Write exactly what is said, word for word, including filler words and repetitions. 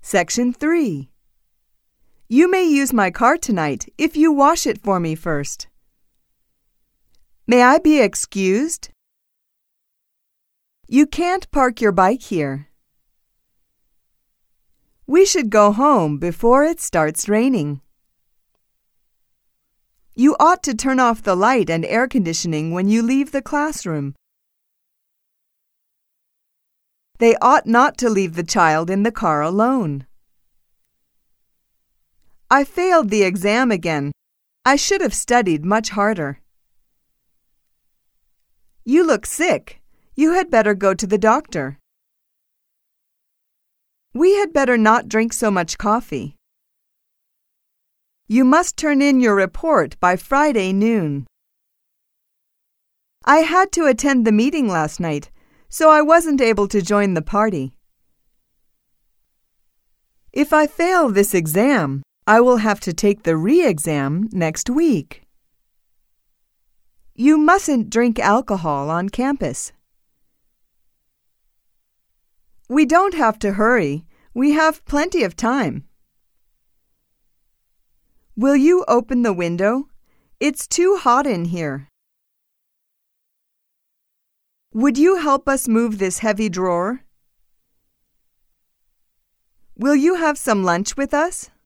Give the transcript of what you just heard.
Section three. You may use my car tonight if you wash it for me first. May I be excused? You can't park your bike here. We should go home before it starts raining. You ought to turn off the light and air conditioning when you leave the classroom. They ought not to leave the child in the car alone. I failed the exam again. I should have studied much harder. You look sick. You had better go to the doctor. We had better not drink so much coffee. You must turn in your report by Friday noon. I had to attend the meeting last night, so I wasn't able to join the party. If I fail this exam, I will have to take the re-exam next week. You mustn't drink alcohol on campus. We don't have to hurry. We have plenty of time. Will you open the window? It's too hot in here. Would you help us move this heavy drawer? Will you have some lunch with us?